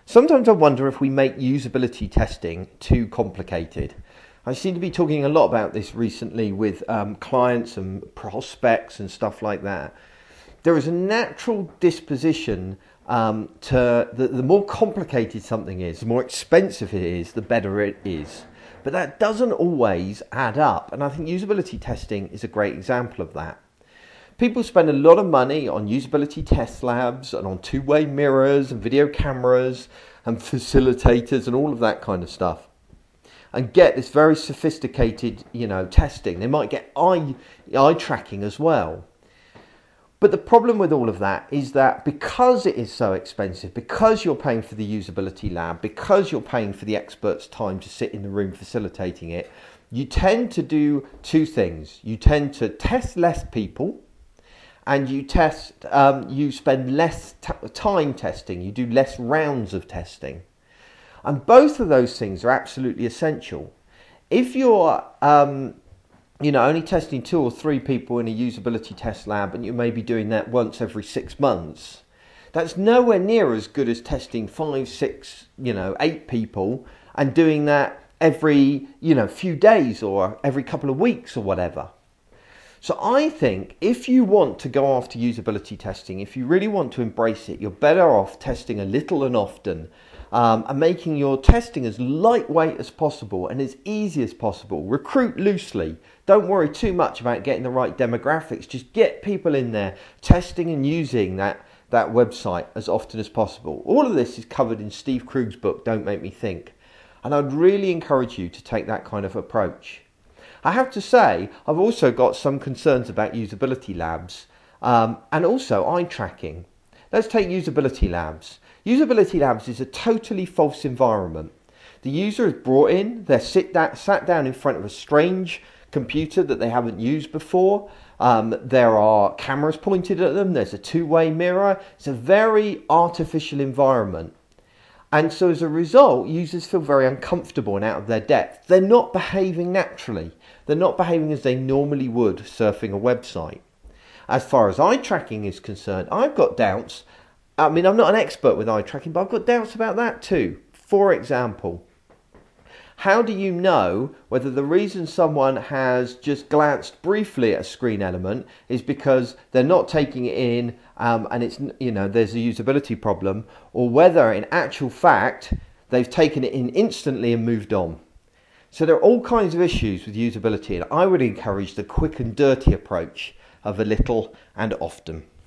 Sometimes I wonder if we make usability testing too complicated. I seem to be talking a lot about this recently with clients and prospects and stuff like that. There is a natural disposition to the more complicated something is, the more expensive it is, the better it is. But that doesn't always add up, and I think usability testing is a great example of that. People spend a lot of money on usability test labs and on two-way mirrors and video cameras and facilitators and all of that kind of stuff, and get this very sophisticated, testing. They might get eye tracking as well. But the problem with all of that is that because it is so expensive, because you're paying for the usability lab, because you're paying for the expert's time to sit in the room facilitating it, you tend to do two things. You tend to test less people, and you spend less time testing. You do less rounds of testing. And both of those things are absolutely essential. If you're only testing 2 or 3 people in a usability test lab, and you may be doing that once every 6 months, that's nowhere near as good as testing 5, 6, 8 people and doing that every, few days or every couple of weeks or whatever. So I think if you want to go after usability testing, if you really want to embrace it, you're better off testing a little and often, and making your testing as lightweight as possible and as easy as possible. Recruit loosely. Don't worry too much about getting the right demographics. Just get people in there testing and using that website as often as possible. All of this is covered in Steve Krug's book, Don't Make Me Think. And I'd really encourage you to take that kind of approach. I have to say, I've also got some concerns about usability labs and also eye tracking. Let's take usability labs. Usability labs is a totally false environment. The user is brought in, they're sat down in front of a strange computer that they haven't used before. There are cameras pointed at them, there's a two-way mirror. It's a very artificial environment. And so as a result, users feel very uncomfortable and out of their depth. They're not behaving naturally. They're not behaving as they normally would surfing a website. As far as eye tracking is concerned, I've got doubts. I'm not an expert with eye tracking, but I've got doubts about that too. For example, how do you know whether the reason someone has just glanced briefly at a screen element is because they're not taking it in and it's there's a usability problem, or whether in actual fact they've taken it in instantly and moved on? So there are all kinds of issues with usability, and I would encourage the quick and dirty approach of a little and often.